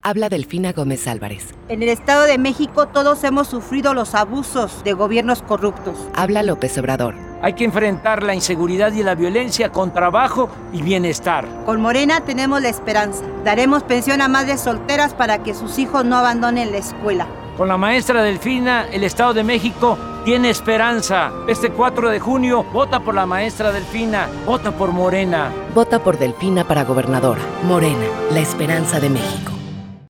Habla Delfina Gómez Álvarez. En el Estado de México todos hemos sufrido los abusos de gobiernos corruptos. Habla López Obrador. Hay que enfrentar la inseguridad y la violencia con trabajo y bienestar. Con Morena tenemos la esperanza. Daremos pensión a madres solteras para que sus hijos no abandonen la escuela. Con la maestra Delfina, el Estado de México tiene esperanza. Este 4 de junio, vota por la maestra Delfina, vota por Morena. Vota por Delfina para gobernadora. Morena, la esperanza de México.